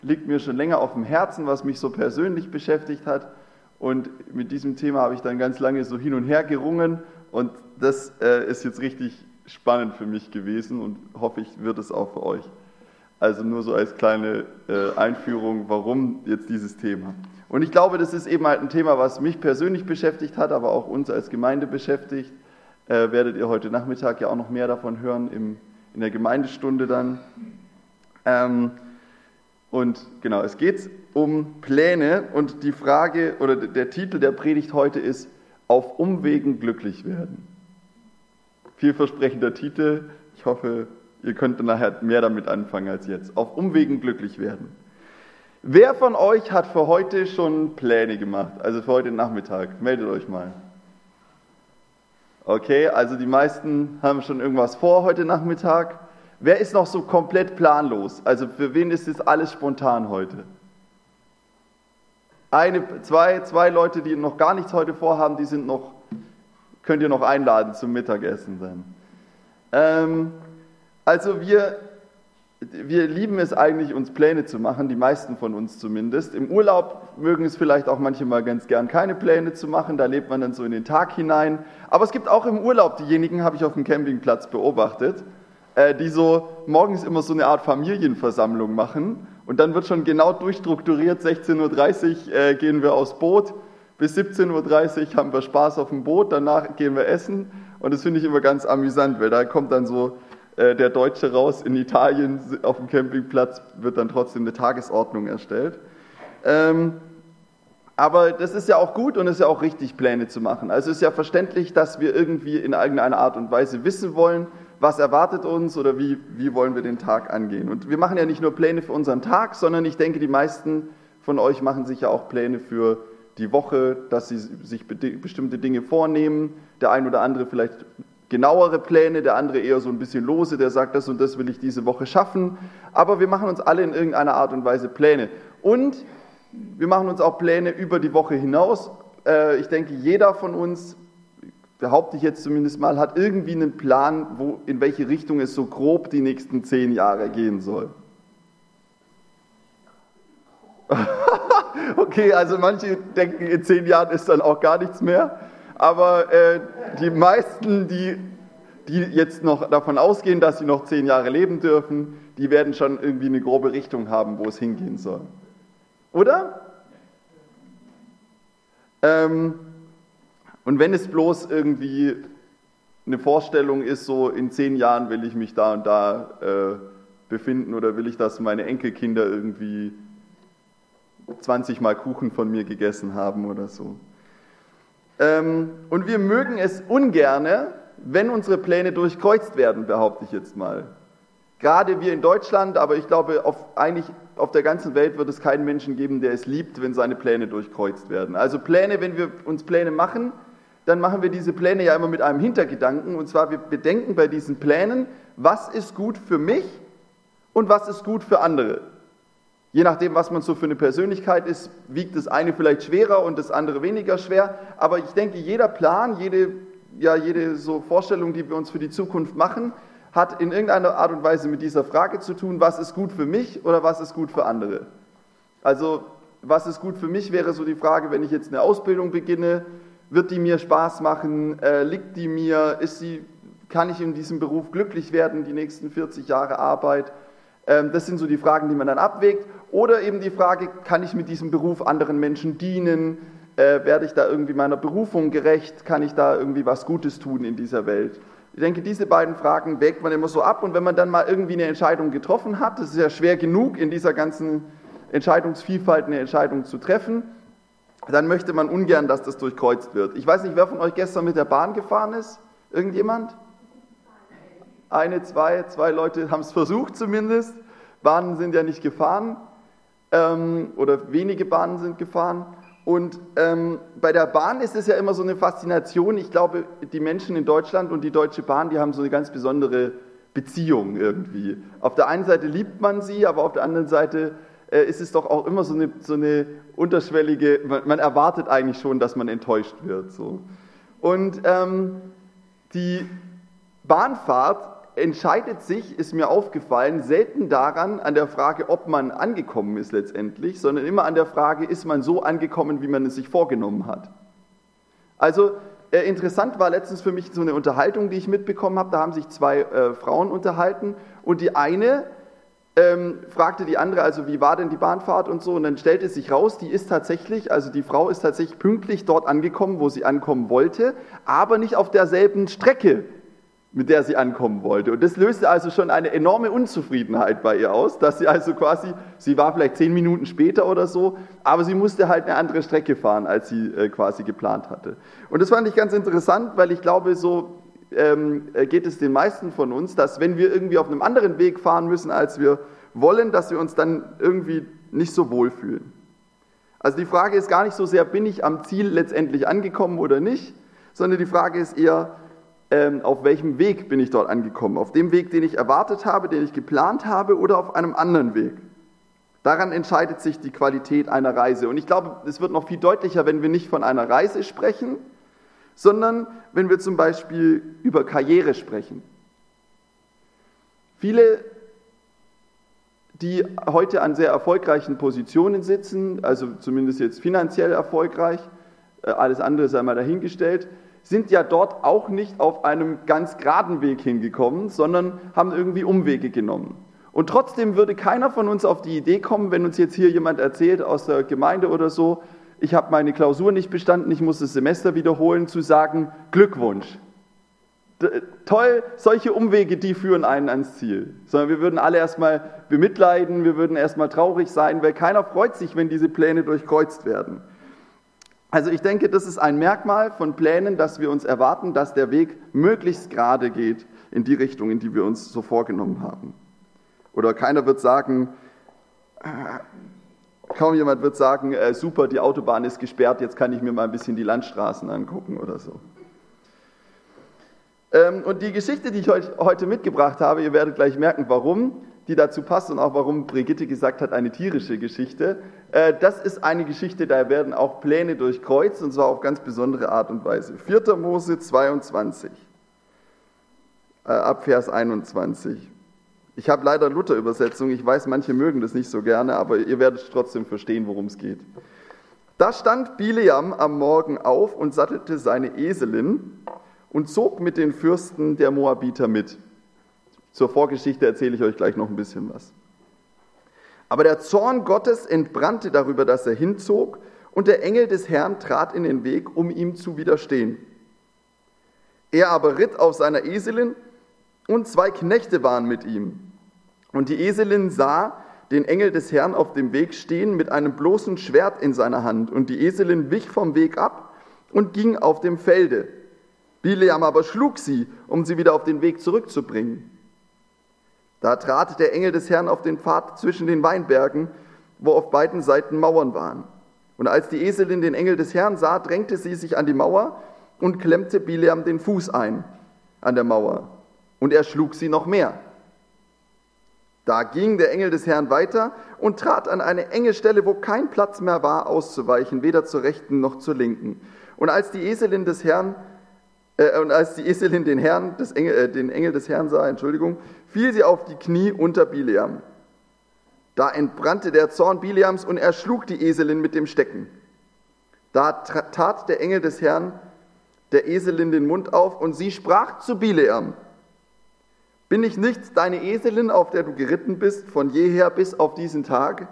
liegt mir schon länger auf dem Herzen, was mich so persönlich beschäftigt hat. Und mit diesem Thema habe ich dann ganz lange so hin und her gerungen. Und das ist jetzt richtig spannend für mich gewesen und hoffe ich, wird es auch für euch. Also nur so als kleine Einführung, warum jetzt dieses Thema. Und ich glaube, das ist eben halt ein Thema, was mich persönlich beschäftigt hat, aber auch uns als Gemeinde beschäftigt. Werdet ihr heute Nachmittag ja auch noch mehr davon hören in der Gemeindestunde dann. Und genau, es geht um Pläne und die Frage oder der Titel der Predigt heute ist Auf Umwegen glücklich werden. Vielversprechender Titel. Ich hoffe, ihr könnt nachher mehr damit anfangen als jetzt. Auf Umwegen glücklich werden. Wer von euch hat für heute schon Pläne gemacht? Also für heute Nachmittag? Meldet euch mal. Okay, also die meisten haben schon irgendwas vor heute Nachmittag. Wer ist noch so komplett planlos? Also für wen ist das alles spontan heute? Zwei Leute, die noch gar nichts heute vorhaben, könnt ihr noch einladen zum Mittagessen dann. Also wir lieben es eigentlich, uns Pläne zu machen, die meisten von uns zumindest. Im Urlaub mögen es vielleicht auch manche mal ganz gern, keine Pläne zu machen, da lebt man dann so in den Tag hinein. Aber es gibt auch im Urlaub diejenigen, habe ich auf dem Campingplatz beobachtet, die so morgens immer so eine Art Familienversammlung machen und dann wird schon genau durchstrukturiert, 16:30 Uhr gehen wir aufs Boot, bis 17:30 Uhr haben wir Spaß auf dem Boot, danach gehen wir essen und das finde ich immer ganz amüsant, weil da kommt dann so der Deutsche raus, in Italien auf dem Campingplatz wird dann trotzdem eine Tagesordnung erstellt. Aber das ist ja auch gut und es ist ja auch richtig, Pläne zu machen. Also es ist ja verständlich, dass wir irgendwie in irgendeiner Art und Weise wissen wollen, was erwartet uns oder wie wollen wir den Tag angehen. Und wir machen ja nicht nur Pläne für unseren Tag, sondern ich denke, die meisten von euch machen sich ja auch Pläne für die Woche, dass sie sich bestimmte Dinge vornehmen. Der ein oder andere vielleicht genauere Pläne, der andere eher so ein bisschen lose, der sagt, das und das will ich diese Woche schaffen. Aber wir machen uns alle in irgendeiner Art und Weise Pläne. Und wir machen uns auch Pläne über die Woche hinaus. Ich denke, jeder von uns, behaupte ich jetzt zumindest mal, hat irgendwie einen Plan, in welche Richtung es so grob die nächsten 10 Jahre gehen soll. Okay, also manche denken, in 10 Jahren ist dann auch gar nichts mehr. Aber die meisten, die jetzt noch davon ausgehen, dass sie noch 10 Jahre leben dürfen, die werden schon irgendwie eine grobe Richtung haben, wo es hingehen soll. Oder? Und wenn es bloß irgendwie eine Vorstellung ist, so in 10 Jahren will ich mich da und da befinden oder will ich, dass meine Enkelkinder irgendwie 20 Mal Kuchen von mir gegessen haben oder so. Und wir mögen es ungerne, wenn unsere Pläne durchkreuzt werden, behaupte ich jetzt mal. Gerade wir in Deutschland, aber ich glaube, auf der ganzen Welt wird es keinen Menschen geben, der es liebt, wenn seine Pläne durchkreuzt werden. Also Pläne, wenn wir uns Pläne machen, dann machen wir diese Pläne ja immer mit einem Hintergedanken. Und zwar, wir bedenken bei diesen Plänen, was ist gut für mich und was ist gut für andere. Je nachdem, was man so für eine Persönlichkeit ist, wiegt das eine vielleicht schwerer und das andere weniger schwer. Aber ich denke, jeder Plan, jede so Vorstellung, die wir uns für die Zukunft machen, hat in irgendeiner Art und Weise mit dieser Frage zu tun, was ist gut für mich oder was ist gut für andere. Also, was ist gut für mich, wäre so die Frage, wenn ich jetzt eine Ausbildung beginne, wird die mir Spaß machen, liegt die mir, kann ich in diesem Beruf glücklich werden, die nächsten 40 Jahre Arbeit? Das sind so die Fragen, die man dann abwägt. Oder eben die Frage, kann ich mit diesem Beruf anderen Menschen dienen? Werde ich da irgendwie meiner Berufung gerecht? Kann ich da irgendwie was Gutes tun in dieser Welt? Ich denke, diese beiden Fragen wägt man immer so ab. Und wenn man dann mal irgendwie eine Entscheidung getroffen hat, das ist ja schwer genug, in dieser ganzen Entscheidungsvielfalt eine Entscheidung zu treffen, dann möchte man ungern, dass das durchkreuzt wird. Ich weiß nicht, wer von euch gestern mit der Bahn gefahren ist? Irgendjemand? Zwei Leute haben es versucht zumindest. Bahnen sind ja nicht gefahren oder wenige Bahnen sind gefahren. Und bei der Bahn ist es ja immer so eine Faszination. Ich glaube, die Menschen in Deutschland und die Deutsche Bahn, die haben so eine ganz besondere Beziehung irgendwie. Auf der einen Seite liebt man sie, aber auf der anderen Seite ist es doch auch immer so eine unterschwellige, man erwartet eigentlich schon, dass man enttäuscht wird. So. Und die Bahnfahrt entscheidet sich, ist mir aufgefallen, selten daran, an der Frage, ob man angekommen ist letztendlich, sondern immer an der Frage, ist man so angekommen, wie man es sich vorgenommen hat. Also interessant war letztens für mich so eine Unterhaltung, die ich mitbekommen habe. Da haben sich zwei Frauen unterhalten und die eine fragte die andere, also wie war denn die Bahnfahrt und so, und dann stellte es sich raus, die Frau ist tatsächlich pünktlich dort angekommen, wo sie ankommen wollte, aber nicht auf derselben Strecke, mit der sie ankommen wollte. Und das löste also schon eine enorme Unzufriedenheit bei ihr aus, dass sie also sie war vielleicht 10 Minuten später oder so, aber sie musste halt eine andere Strecke fahren, als sie quasi geplant hatte. Und das fand ich ganz interessant, weil ich glaube, so geht es den meisten von uns, dass wenn wir irgendwie auf einem anderen Weg fahren müssen, als wir wollen, dass wir uns dann irgendwie nicht so wohlfühlen. Also die Frage ist gar nicht so sehr, bin ich am Ziel letztendlich angekommen oder nicht, sondern die Frage ist eher, auf welchem Weg bin ich dort angekommen? Auf dem Weg, den ich erwartet habe, den ich geplant habe, oder auf einem anderen Weg? Daran entscheidet sich die Qualität einer Reise. Und ich glaube, es wird noch viel deutlicher, wenn wir nicht von einer Reise sprechen, sondern wenn wir zum Beispiel über Karriere sprechen. Viele, die heute an sehr erfolgreichen Positionen sitzen, also zumindest jetzt finanziell erfolgreich, alles andere sei mal dahingestellt, sind ja dort auch nicht auf einem ganz geraden Weg hingekommen, sondern haben irgendwie Umwege genommen. Und trotzdem würde keiner von uns auf die Idee kommen, wenn uns jetzt hier jemand erzählt aus der Gemeinde oder so, ich habe meine Klausur nicht bestanden, ich muss das Semester wiederholen, zu sagen, Glückwunsch. Toll, solche Umwege, die führen einen ans Ziel. Sondern wir würden alle erstmal bemitleiden, wir würden erstmal traurig sein, weil keiner freut sich, wenn diese Pläne durchkreuzt werden. Also ich denke, das ist ein Merkmal von Plänen, dass wir uns erwarten, dass der Weg möglichst gerade geht in die Richtung, in die wir uns so vorgenommen haben. Oder keiner wird sagen, kaum jemand wird sagen, super, die Autobahn ist gesperrt, jetzt kann ich mir mal ein bisschen die Landstraßen angucken oder so. Und die Geschichte, die ich euch heute mitgebracht habe, ihr werdet gleich merken, warum die dazu passt und auch warum Brigitte gesagt hat, eine tierische Geschichte. Das ist eine Geschichte, da werden auch Pläne durchkreuzt, und zwar auf ganz besondere Art und Weise. 4. Mose 22, ab Vers 21. Ich habe leider Luther-Übersetzung, ich weiß, manche mögen das nicht so gerne, aber ihr werdet trotzdem verstehen, worum es geht. Da stand Bileam am Morgen auf und sattelte seine Eselin und zog mit den Fürsten der Moabiter mit. Zur Vorgeschichte erzähle ich euch gleich noch ein bisschen was. Aber der Zorn Gottes entbrannte darüber, dass er hinzog, und der Engel des Herrn trat in den Weg, um ihm zu widerstehen. Er aber ritt auf seiner Eselin, und 2 Knechte waren mit ihm. Und die Eselin sah den Engel des Herrn auf dem Weg stehen mit einem bloßen Schwert in seiner Hand. Und die Eselin wich vom Weg ab und ging auf dem Felde. Bileam aber schlug sie, um sie wieder auf den Weg zurückzubringen. Da trat der Engel des Herrn auf den Pfad zwischen den Weinbergen, wo auf beiden Seiten Mauern waren. Und als die Eselin den Engel des Herrn sah, drängte sie sich an die Mauer und klemmte Bileam den Fuß ein an der Mauer. Und er schlug sie noch mehr. Da ging der Engel des Herrn weiter und trat an eine enge Stelle, wo kein Platz mehr war, auszuweichen, weder zur rechten noch zur linken. Und als die Eselin den Engel des Herrn sah, fiel sie auf die Knie unter Bileam. Da entbrannte der Zorn Bileams und er schlug die Eselin mit dem Stecken. Da tat der Engel des Herrn der Eselin den Mund auf und sie sprach zu Bileam: Bin ich nicht deine Eselin, auf der du geritten bist, von jeher bis auf diesen Tag?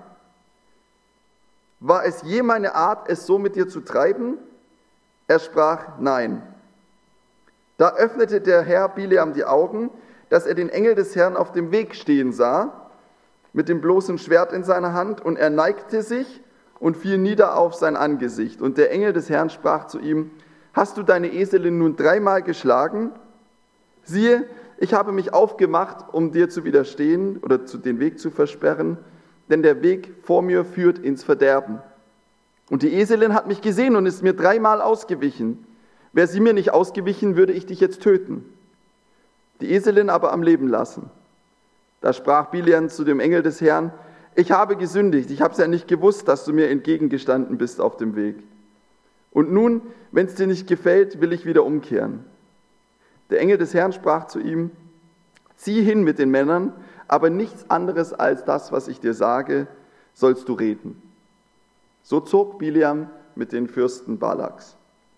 War es je meine Art, es so mit dir zu treiben? Er sprach: Nein. Da öffnete der Herr Bileam die Augen, dass er den Engel des Herrn auf dem Weg stehen sah, mit dem bloßen Schwert in seiner Hand, und er neigte sich und fiel nieder auf sein Angesicht. Und der Engel des Herrn sprach zu ihm: Hast du deine Eselin nun 3-mal geschlagen? Siehe, ich habe mich aufgemacht, um dir zu widerstehen oder den Weg zu versperren, denn der Weg vor mir führt ins Verderben. Und die Eselin hat mich gesehen und ist mir 3-mal ausgewichen. Wäre sie mir nicht ausgewichen, würde ich dich jetzt töten. Die Eselin aber am Leben lassen. Da sprach Bileam zu dem Engel des Herrn: Ich habe gesündigt, ich habe es ja nicht gewusst, dass du mir entgegengestanden bist auf dem Weg. Und nun, wenn es dir nicht gefällt, will ich wieder umkehren. Der Engel des Herrn sprach zu ihm: Zieh hin mit den Männern, aber nichts anderes als das, was ich dir sage, sollst du reden. So zog Bileam mit den Fürsten Balaks.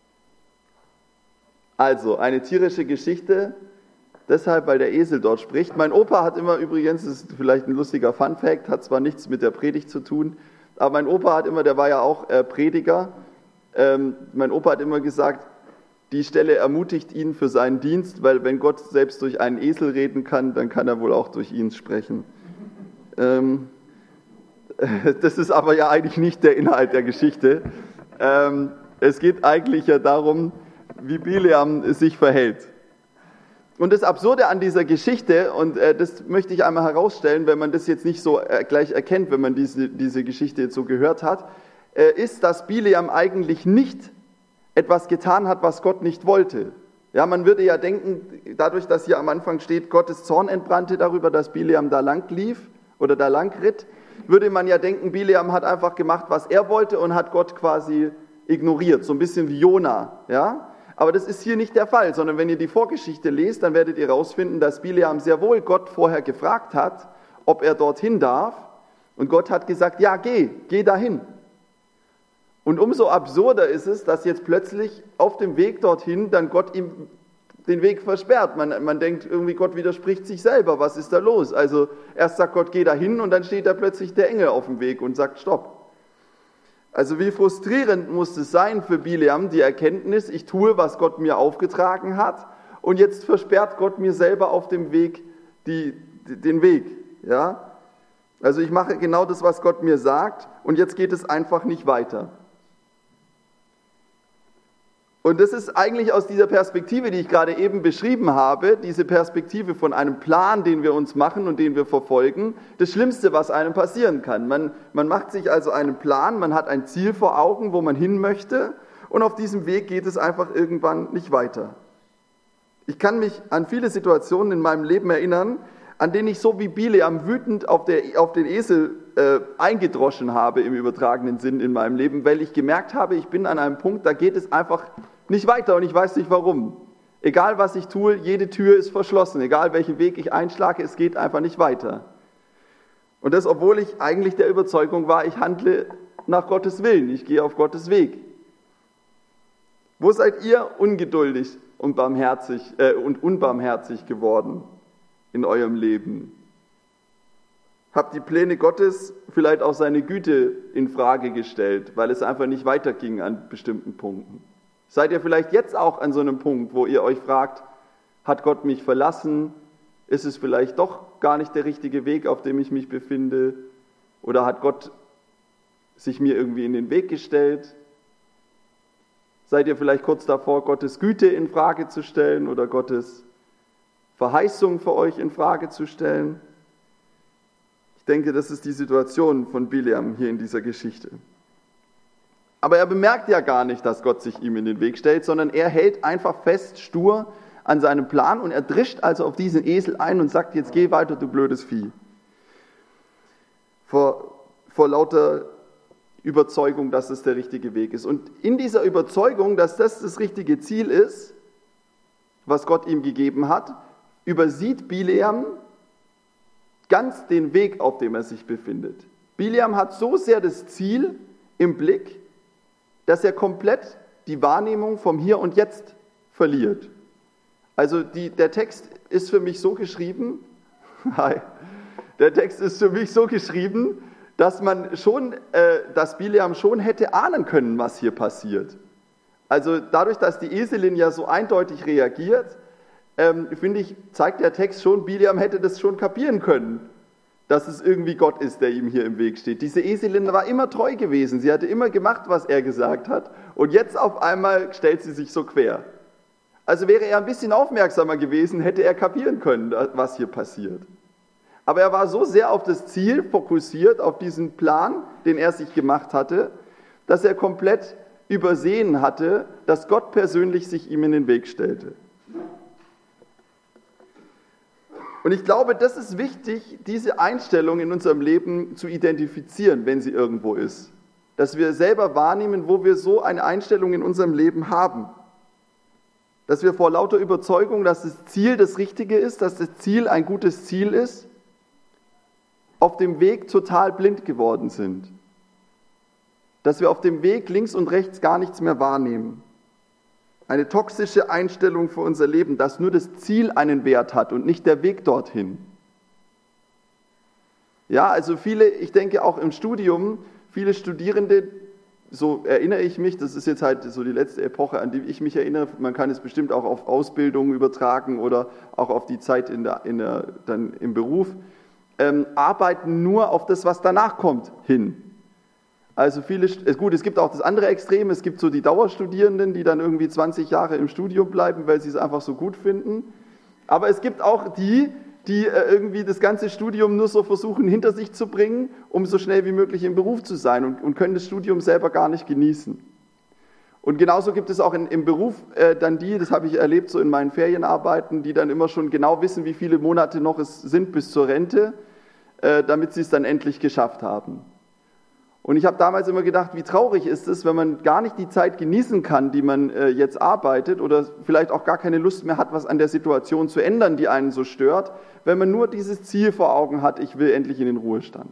Also, eine tierische Geschichte, deshalb, weil der Esel dort spricht. Mein Opa hat immer übrigens, das ist vielleicht ein lustiger Funfact, hat zwar nichts mit der Predigt zu tun, aber mein Opa hat immer, der war ja auch Prediger, mein Opa hat immer gesagt, die Stelle ermutigt ihn für seinen Dienst, weil wenn Gott selbst durch einen Esel reden kann, dann kann er wohl auch durch ihn sprechen. Das ist aber ja eigentlich nicht der Inhalt der Geschichte. Es geht eigentlich ja darum, wie Bileam sich verhält. Und das Absurde an dieser Geschichte, und das möchte ich einmal herausstellen, wenn man das jetzt nicht so gleich erkennt, wenn man diese Geschichte jetzt so gehört hat, ist, dass Bileam eigentlich nicht etwas getan hat, was Gott nicht wollte. Ja, man würde ja denken, dadurch, dass hier am Anfang steht, Gottes Zorn entbrannte darüber, dass Bileam da lang lief oder da lang ritt, würde man ja denken, Bileam hat einfach gemacht, was er wollte und hat Gott quasi ignoriert, so ein bisschen wie Jona. Ja? Aber das ist hier nicht der Fall, sondern wenn ihr die Vorgeschichte lest, dann werdet ihr herausfinden, dass Bileam sehr wohl Gott vorher gefragt hat, ob er dorthin darf. Und Gott hat gesagt, ja, geh dahin. Und umso absurder ist es, dass jetzt plötzlich auf dem Weg dorthin dann Gott ihm den Weg versperrt. Man denkt irgendwie, Gott widerspricht sich selber. Was ist da los? Also erst sagt Gott, geh dahin und dann steht da plötzlich der Engel auf dem Weg und sagt, stopp. Also wie frustrierend muss es sein für Bileam, die Erkenntnis, ich tue, was Gott mir aufgetragen hat und jetzt versperrt Gott mir selber auf dem Weg den Weg. Ja? Also ich mache genau das, was Gott mir sagt und jetzt geht es einfach nicht weiter. Und das ist eigentlich aus dieser Perspektive, die ich gerade eben beschrieben habe, diese Perspektive von einem Plan, den wir uns machen und den wir verfolgen, das Schlimmste, was einem passieren kann. Man macht sich also einen Plan, man hat ein Ziel vor Augen, wo man hin möchte und auf diesem Weg geht es einfach irgendwann nicht weiter. Ich kann mich an viele Situationen in meinem Leben erinnern, an denen ich so wie Bileam wütend auf den Esel eingedroschen habe im übertragenen Sinn in meinem Leben, weil ich gemerkt habe, ich bin an einem Punkt, da geht es einfach nicht weiter und ich weiß nicht warum. Egal was ich tue, jede Tür ist verschlossen, egal welchen Weg ich einschlage, es geht einfach nicht weiter. Und das, obwohl ich eigentlich der Überzeugung war, ich handle nach Gottes Willen, ich gehe auf Gottes Weg. Wo seid ihr ungeduldig und unbarmherzig geworden in eurem Leben? Habt die Pläne Gottes vielleicht auch seine Güte in Frage gestellt, weil es einfach nicht weiterging an bestimmten Punkten? Seid ihr vielleicht jetzt auch an so einem Punkt, wo ihr euch fragt, hat Gott mich verlassen? Ist es vielleicht doch gar nicht der richtige Weg, auf dem ich mich befinde? Oder hat Gott sich mir irgendwie in den Weg gestellt? Seid ihr vielleicht kurz davor, Gottes Güte in Frage zu stellen oder Gottes Verheißung für euch in Frage zu stellen? Ich denke, das ist die Situation von Bileam hier in dieser Geschichte. Aber er bemerkt ja gar nicht, dass Gott sich ihm in den Weg stellt, sondern er hält einfach fest, stur an seinem Plan und er drischt also auf diesen Esel ein und sagt, jetzt geh weiter, du blödes Vieh. Vor lauter Überzeugung, dass es der richtige Weg ist. Und in dieser Überzeugung, dass das richtige Ziel ist, was Gott ihm gegeben hat, übersieht Bileam ganz den Weg, auf dem er sich befindet. Bileam hat so sehr das Ziel im Blick, dass er komplett die Wahrnehmung vom Hier und Jetzt verliert. Also der Text ist für mich so geschrieben, dass Bileam schon hätte ahnen können, was hier passiert. Also dadurch, dass die Eselin ja so eindeutig reagiert, finde ich, zeigt der Text schon, Bileam hätte das schon kapieren können, dass es irgendwie Gott ist, der ihm hier im Weg steht. Diese Eselin war immer treu gewesen, sie hatte immer gemacht, was er gesagt hat und jetzt auf einmal stellt sie sich so quer. Also wäre er ein bisschen aufmerksamer gewesen, hätte er kapieren können, was hier passiert. Aber er war so sehr auf das Ziel fokussiert, auf diesen Plan, den er sich gemacht hatte, dass er komplett übersehen hatte, dass Gott persönlich sich ihm in den Weg stellte. Und ich glaube, das ist wichtig, diese Einstellung in unserem Leben zu identifizieren, wenn sie irgendwo ist. Dass wir selber wahrnehmen, wo wir so eine Einstellung in unserem Leben haben. Dass wir vor lauter Überzeugung, dass das Ziel das Richtige ist, dass das Ziel ein gutes Ziel ist, auf dem Weg total blind geworden sind. Dass wir auf dem Weg links und rechts gar nichts mehr wahrnehmen. Eine toxische Einstellung für unser Leben, dass nur das Ziel einen Wert hat und nicht der Weg dorthin. Ja, also viele, ich denke auch im Studium, viele Studierende, so erinnere ich mich, das ist jetzt halt so die letzte Epoche, an die ich mich erinnere, man kann es bestimmt auch auf Ausbildung übertragen oder auch auf die Zeit dann im Beruf, arbeiten nur auf das, was danach kommt, hin. Also viele, gut, es gibt auch das andere Extrem, es gibt so die Dauerstudierenden, die dann irgendwie 20 Jahre im Studium bleiben, weil sie es einfach so gut finden. Aber es gibt auch die irgendwie das ganze Studium nur so versuchen hinter sich zu bringen, um so schnell wie möglich im Beruf zu sein und können das Studium selber gar nicht genießen. Und genauso gibt es auch im Beruf dann das habe ich erlebt so in meinen Ferienarbeiten, die dann immer schon genau wissen, wie viele Monate noch es sind bis zur Rente, damit sie es dann endlich geschafft haben. Und ich habe damals immer gedacht, wie traurig ist es, wenn man gar nicht die Zeit genießen kann, die man jetzt arbeitet oder vielleicht auch gar keine Lust mehr hat, was an der Situation zu ändern, die einen so stört, wenn man nur dieses Ziel vor Augen hat, ich will endlich in den Ruhestand.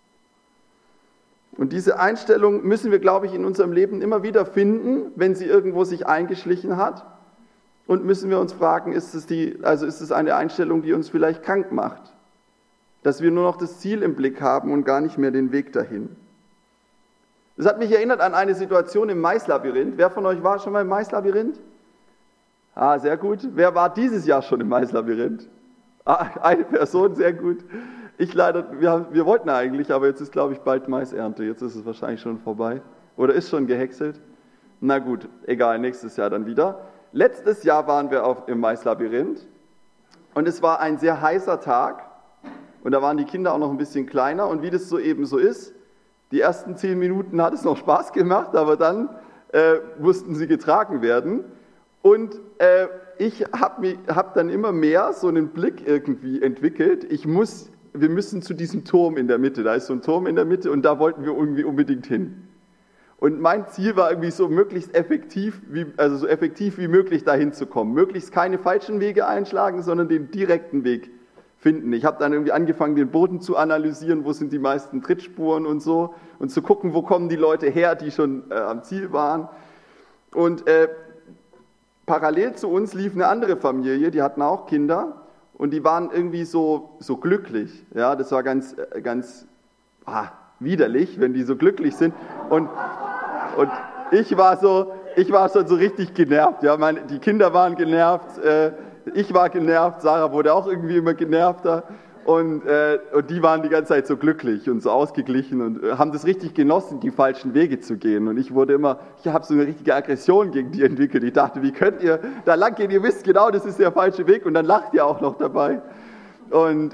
Und diese Einstellung müssen wir, glaube ich, in unserem Leben immer wieder finden, wenn sie irgendwo sich eingeschlichen hat. Und müssen wir uns fragen, ist es eine Einstellung, die uns vielleicht krank macht? Dass wir nur noch das Ziel im Blick haben und gar nicht mehr den Weg dahin. Das hat mich erinnert an eine Situation im Maislabyrinth. Wer von euch war schon mal im Maislabyrinth? Ah, sehr gut. Wer war dieses Jahr schon im Maislabyrinth? Ah, eine Person, sehr gut. Wir wollten eigentlich, aber jetzt ist, glaube ich, bald Maisernte. Jetzt ist es wahrscheinlich schon vorbei. Oder ist schon gehäckselt? Na gut, egal, nächstes Jahr dann wieder. Letztes Jahr waren wir im Maislabyrinth und es war ein sehr heißer Tag und da waren die Kinder auch noch ein bisschen kleiner und wie das so eben so ist, die ersten 10 Minuten hat es noch Spaß gemacht, aber dann mussten sie getragen werden. Und ich hab dann immer mehr so einen Blick irgendwie entwickelt. Wir müssen zu diesem Turm in der Mitte. Da ist so ein Turm in der Mitte und da wollten wir irgendwie unbedingt hin. Und mein Ziel war irgendwie so möglichst so effektiv wie möglich dahin zu kommen. Möglichst keine falschen Wege einschlagen, sondern den direkten Weg finden. Ich habe dann irgendwie angefangen, den Boden zu analysieren, wo sind die meisten Trittspuren und so und zu gucken, wo kommen die Leute her, die schon am Ziel waren. Und parallel zu uns lief eine andere Familie, die hatten auch Kinder und die waren irgendwie so glücklich. Ja, das war ganz widerlich, wenn die so glücklich sind. Und ich war schon so richtig genervt. Ja, die Kinder waren genervt. Ich war genervt, Sarah wurde auch irgendwie immer genervter und die waren die ganze Zeit so glücklich und so ausgeglichen und haben das richtig genossen, die falschen Wege zu gehen. Und ich habe so eine richtige Aggression gegen die entwickelt. Ich dachte, wie könnt ihr da lang gehen, ihr wisst genau, das ist der falsche Weg und dann lacht ihr auch noch dabei. Und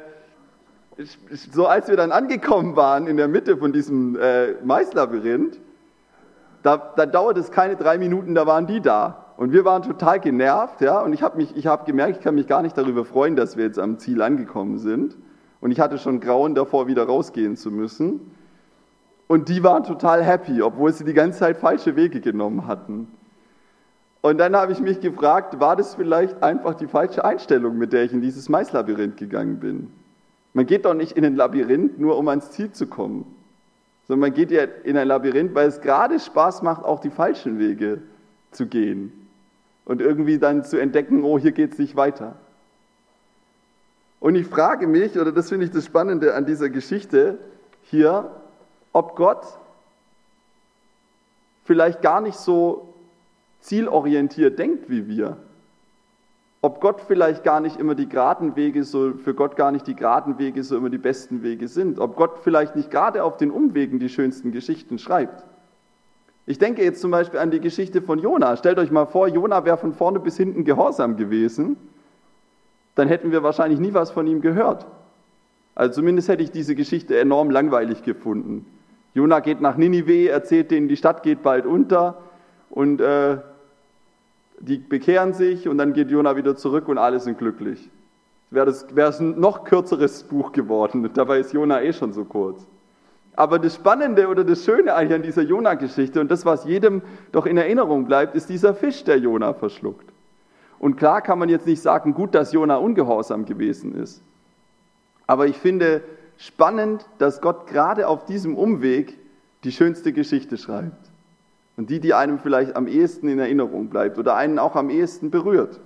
so als wir dann angekommen waren in der Mitte von diesem Maislabyrinth, da dauert es keine 3 Minuten, da waren die da. Und wir waren total genervt, ja, und ich habe gemerkt, ich kann mich gar nicht darüber freuen, dass wir jetzt am Ziel angekommen sind. Und ich hatte schon Grauen davor, wieder rausgehen zu müssen. Und die waren total happy, obwohl sie die ganze Zeit falsche Wege genommen hatten. Und dann habe ich mich gefragt, war das vielleicht einfach die falsche Einstellung, mit der ich in dieses Maislabyrinth gegangen bin? Man geht doch nicht in ein Labyrinth, nur um ans Ziel zu kommen. Sondern man geht ja in ein Labyrinth, weil es gerade Spaß macht, auch die falschen Wege zu gehen. Und irgendwie dann zu entdecken, oh, hier geht es nicht weiter. Und ich frage mich, oder das finde ich das Spannende an dieser Geschichte hier, ob Gott vielleicht gar nicht so zielorientiert denkt wie wir. Ob Gott vielleicht gar nicht immer die geraden Wege für Gott gar nicht die geraden Wege so immer die besten Wege sind. Ob Gott vielleicht nicht gerade auf den Umwegen die schönsten Geschichten schreibt. Ich denke jetzt zum Beispiel an die Geschichte von Jona. Stellt euch mal vor, Jona wäre von vorne bis hinten gehorsam gewesen. Dann hätten wir wahrscheinlich nie was von ihm gehört. Also zumindest hätte ich diese Geschichte enorm langweilig gefunden. Jona geht nach Ninive, erzählt denen, die Stadt geht bald unter und die bekehren sich und dann geht Jona wieder zurück und alle sind glücklich. Wäre es ein noch kürzeres Buch geworden, dabei ist Jona schon so kurz. Aber das Spannende oder das Schöne eigentlich an dieser Jona-Geschichte und das, was jedem doch in Erinnerung bleibt, ist dieser Fisch, der Jona verschluckt. Und klar kann man jetzt nicht sagen, gut, dass Jona ungehorsam gewesen ist. Aber ich finde spannend, dass Gott gerade auf diesem Umweg die schönste Geschichte schreibt. Und die einem vielleicht am ehesten in Erinnerung bleibt oder einen auch am ehesten berührt.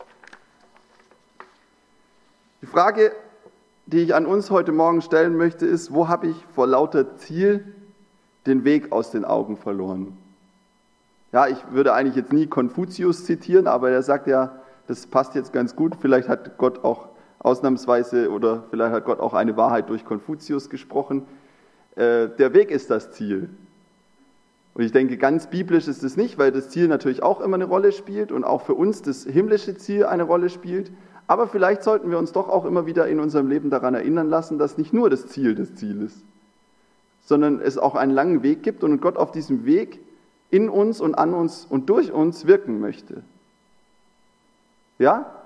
Die Frage, die ich an uns heute Morgen stellen möchte, ist, wo habe ich vor lauter Ziel den Weg aus den Augen verloren? Ja, ich würde eigentlich jetzt nie Konfuzius zitieren, aber er sagt ja, das passt jetzt ganz gut, vielleicht hat Gott auch ausnahmsweise oder vielleicht hat Gott auch eine Wahrheit durch Konfuzius gesprochen. Der Weg ist das Ziel. Und ich denke, ganz biblisch ist es nicht, weil das Ziel natürlich auch immer eine Rolle spielt und auch für uns das himmlische Ziel eine Rolle spielt. Aber vielleicht sollten wir uns doch auch immer wieder in unserem Leben daran erinnern lassen, dass nicht nur das Ziel ist, sondern es auch einen langen Weg gibt und Gott auf diesem Weg in uns und an uns und durch uns wirken möchte. Ja?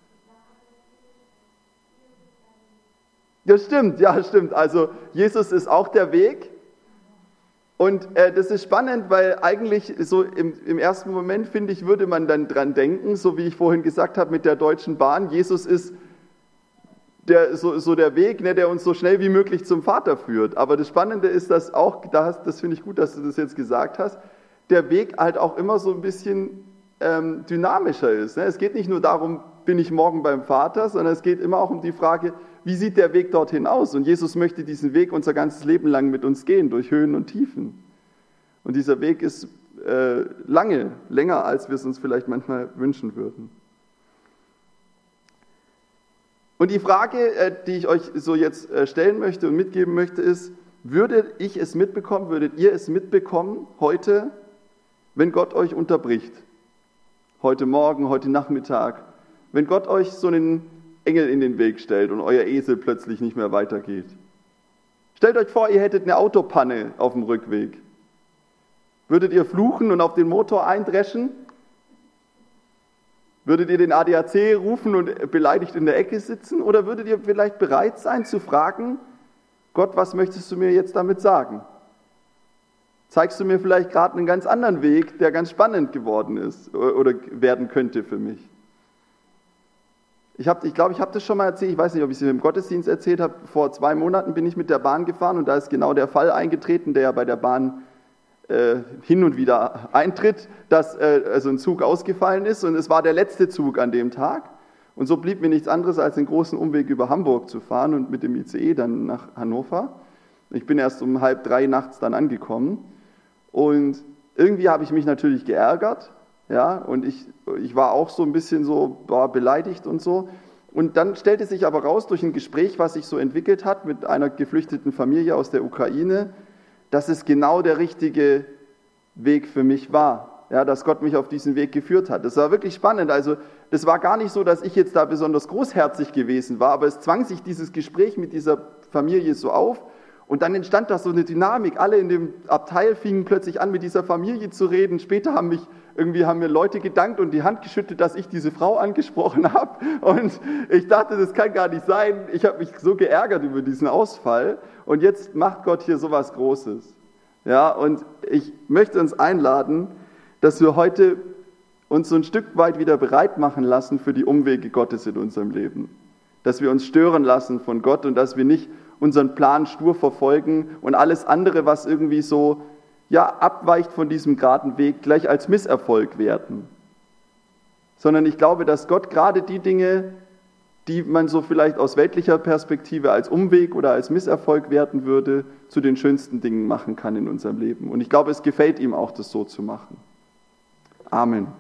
Ja, stimmt. Also Jesus ist auch der Weg. Und das ist spannend, weil eigentlich so im ersten Moment, finde ich, würde man dann dran denken, so wie ich vorhin gesagt habe mit der Deutschen Bahn, Jesus ist der Weg, ne, der uns so schnell wie möglich zum Vater führt. Aber das Spannende ist, dass auch, das finde ich gut, dass du das jetzt gesagt hast, der Weg halt auch immer so ein bisschen dynamischer ist. Ne? Es geht nicht nur darum, bin ich morgen beim Vater, sondern es geht immer auch um die Frage, wie sieht der Weg dorthin aus? Und Jesus möchte diesen Weg unser ganzes Leben lang mit uns gehen, durch Höhen und Tiefen. Und dieser Weg ist länger, als wir es uns vielleicht manchmal wünschen würden. Und die Frage, die ich euch so jetzt stellen möchte und mitgeben möchte, ist, würdet ihr es mitbekommen heute, wenn Gott euch unterbricht? Heute Morgen, heute Nachmittag, wenn Gott euch so einen Engel in den Weg stellt und euer Esel plötzlich nicht mehr weitergeht. Stellt euch vor, ihr hättet eine Autopanne auf dem Rückweg. Würdet ihr fluchen und auf den Motor eindreschen? Würdet ihr den ADAC rufen und beleidigt in der Ecke sitzen? Oder würdet ihr vielleicht bereit sein zu fragen, Gott, was möchtest du mir jetzt damit sagen? Zeigst du mir vielleicht gerade einen ganz anderen Weg, der ganz spannend geworden ist oder werden könnte für mich? Ich glaube, ich habe das schon mal erzählt, ich weiß nicht, ob ich es im Gottesdienst erzählt habe. Vor 2 Monaten bin ich mit der Bahn gefahren und da ist genau der Fall eingetreten, der ja bei der Bahn hin und wieder eintritt, dass also ein Zug ausgefallen ist und es war der letzte Zug an dem Tag. Und so blieb mir nichts anderes, als den großen Umweg über Hamburg zu fahren und mit dem ICE dann nach Hannover. Ich bin erst um 2:30 nachts dann angekommen und irgendwie habe ich mich natürlich geärgert. Ja, und ich war auch so ein bisschen so beleidigt und so. Und dann stellte sich aber raus durch ein Gespräch, was sich so entwickelt hat mit einer geflüchteten Familie aus der Ukraine, dass es genau der richtige Weg für mich war. Ja, dass Gott mich auf diesen Weg geführt hat. Das war wirklich spannend. Also das war gar nicht so, dass ich jetzt da besonders großherzig gewesen war, aber es zwang sich dieses Gespräch mit dieser Familie so auf. Und dann entstand da so eine Dynamik. Alle in dem Abteil fingen plötzlich an, mit dieser Familie zu reden. Später haben mir Leute gedankt und die Hand geschüttelt, dass ich diese Frau angesprochen habe. Und ich dachte, das kann gar nicht sein. Ich habe mich so geärgert über diesen Ausfall. Und jetzt macht Gott hier so was Großes. Ja, und ich möchte uns einladen, dass wir heute uns so ein Stück weit wieder bereit machen lassen für die Umwege Gottes in unserem Leben. Dass wir uns stören lassen von Gott und dass wir nicht unseren Plan stur verfolgen und alles andere, was irgendwie so abweicht von diesem geraden Weg, gleich als Misserfolg werten. Sondern ich glaube, dass Gott gerade die Dinge, die man so vielleicht aus weltlicher Perspektive als Umweg oder als Misserfolg werten würde, zu den schönsten Dingen machen kann in unserem Leben. Und ich glaube, es gefällt ihm auch, das so zu machen. Amen.